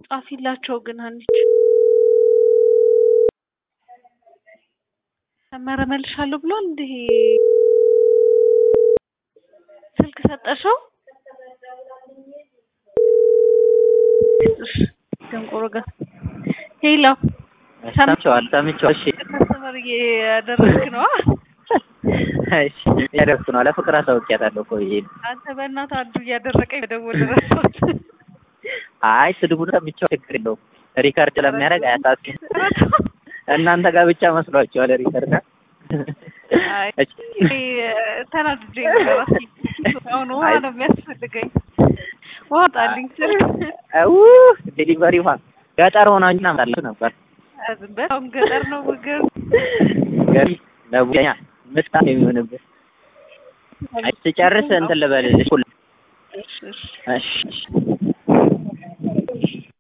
ጻፊላቸው ግን አንቺ ተመረመልሻለሁ ብሏል እንዴ? ስልክ ሰጠሽው? ደንቆሮ ጋር ሄሎ ሰምቼዋለሁ። እሺ ከስተመር እያደረግክ ነው? እሺ ያደረኩ ነው። ለፍቅር አሳውቂያታለሁ እኮ ይሄ አንተ በእናትህ አንዱ እያደረቀኝ በደወል ረሳሁት። አይ ስድቡን ሰምቼው ችግር የለውም። ሪከርድ ለሚያደርግ አያሳስብም። እናንተ ጋር ብቻ መስሏቸዋል ሪከርድ። አይ ተናድጄ ነው ራሴ። አሁን ውሃ ነው የሚያስፈልገኝ። ውሃ ጣልኝ ስልክ ዴሊቨሪ ውሃ ገጠር ሆናችሁ እናመጣላችሁ ነበር። ዝም በል አሁን ገጠር ነው ምግብ ገሪ ለቡኛ መስጣት የሚሆንበት ስጨርስ እንትን ልበልልሽ። እሺ